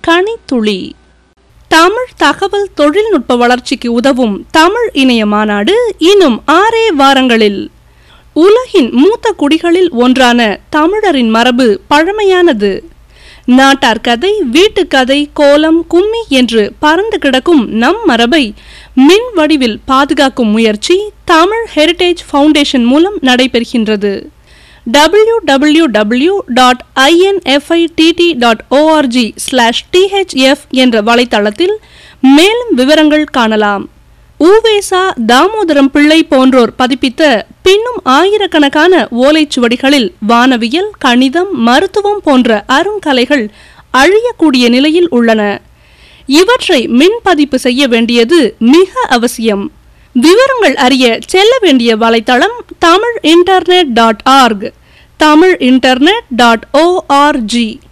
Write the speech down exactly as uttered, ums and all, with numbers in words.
கனித்துளி. தமிழ் தகவல் தொழில்நுட்ப வளர்ச்சிக்கு உதவும் தமிழ் இணைய மாநாடு இன்னும் ஆறே வாரங்களில். உலகின் மூத்த குடிகளில் ஒன்றான தமிழரின் மரபு பழமையானது. நாட்டார் கதை, வீட்டுக்கதை, கோலம், கும்மி என்று பறந்து கிடக்கும் நம் மரபை மின் வடிவில் பாதுகாக்கும் முயற்சி தமிழ் ஹெரிடேஜ் ஃபவுண்டேஷன் மூலம் நடைபெறுகின்றது. W W W dot I N F I T T dot org slash T H F என்ற வலைத்தளத்தில் மேலும் விவரங்கள் காணலாம். ஊவேசா, தாமோதரம் பிள்ளை போன்றோர் பதிப்பித்த பின்னும் ஆயிரக்கணக்கான ஓலைச்சுவடிகளில் வானவியல், கணிதம், மருத்துவம் போன்ற அருங்கலைகள் அழியக்கூடிய நிலையில் உள்ளன. இவற்றை மின்பதிப்பு செய்ய வேண்டியது மிக அவசியம். விவரங்கள் அறிய செல்ல வேண்டிய வலைத்தளம் Tamil internet dot org, Tamil internet dot O R G.